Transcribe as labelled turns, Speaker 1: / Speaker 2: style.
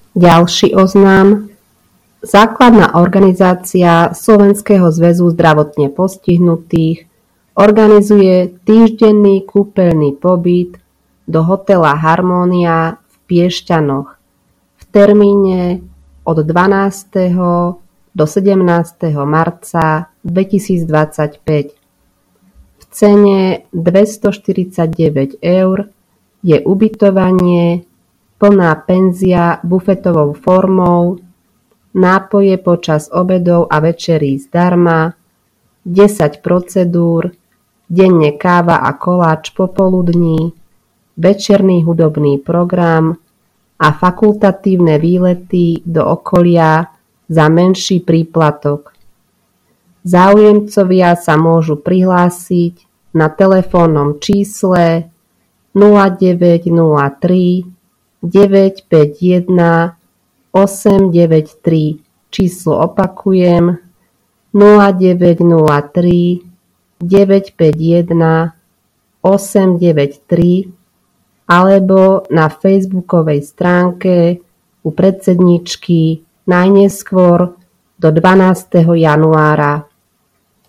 Speaker 1: Ďalší oznám. Základná organizácia Slovenského zväzu zdravotne postihnutých organizuje týždenný kúpeľný pobyt do hotela Harmónia v Piešťanoch v termíne od 12. do 17. marca 2025. V cene 249 € je ubytovanie, plná penzia bufetovou formou, nápoje počas obedov a večerí zdarma, 10 procedúr, denne káva a koláč popoludní, večerný hudobný program a fakultatívne výlety do okolia za menší príplatok. Záujemcovia sa môžu prihlásiť na telefónnom čísle 0903 951 893. Číslo opakujem 0903 951 893 alebo na facebookovej stránke u predsedničky najneskôr do 12. januára